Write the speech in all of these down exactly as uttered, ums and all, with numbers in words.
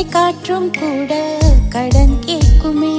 காற்றும் கூட கடன் கேட்குமே.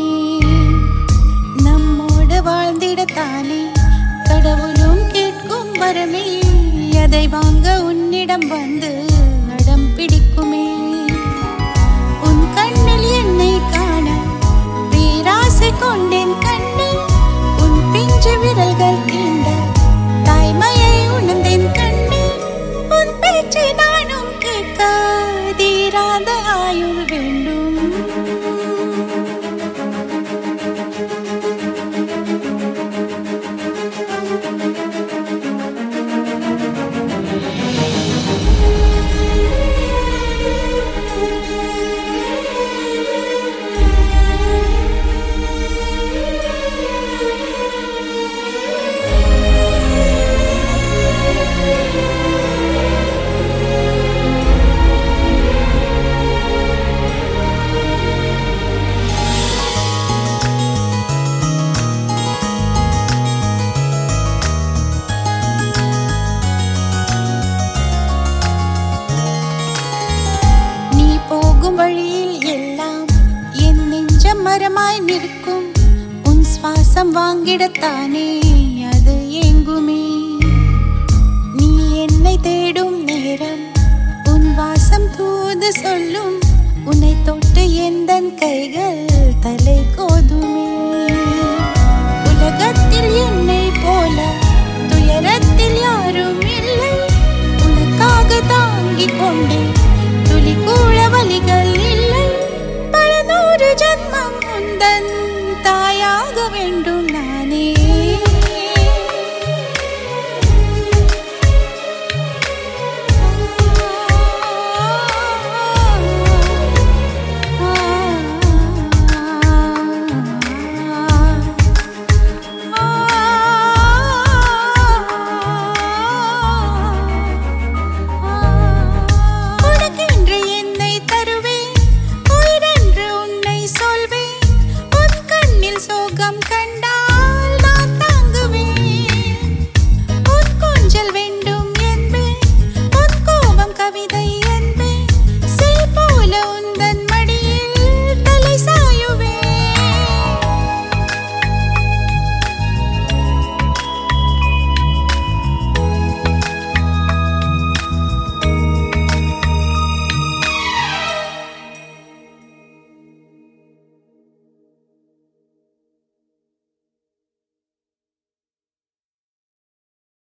நம்மோடு வாழ்ந்திடத்தானே கடவுளும் கேட்கும் வரமே. அதை வாங்க உன்னிடம் வந்து அடம் பிடிக்குமே. உன் கண்ணில் என்னை காண பேராசை கொண்டேன் கண்ணே. உன் பிஞ்சு விரல்கள் தீண்ட தாய்மையை உணர்ந்தேன் கண்ணே. உன் பேச்சை நானும் கேட்க தீராத ஆயுள் வேண்டும். வழியில் எல்லாம் என் நெஞ்சம் மரமாய் நிற்கும். உன் சுவாசம் வாங்கிடத்தானே அது ஏங்குமே. நீ என்னை தேடும் நேரம் உன் வாசம் தூது சொல்லும். உன்னை தொட்டு எந்தன் கைகள் தலை கோதுமே. உலகத்தில் என்னை போல துயரத்தில் யாரும் இல்லை. உனக்காக தாங்கிக் கொண்டேன் துளி கூட வலிகள் இல்லை. பல நூறு ஜன்மம் உந்தன் தாயாக வேண்டும் நானே. சோகம் கண்டா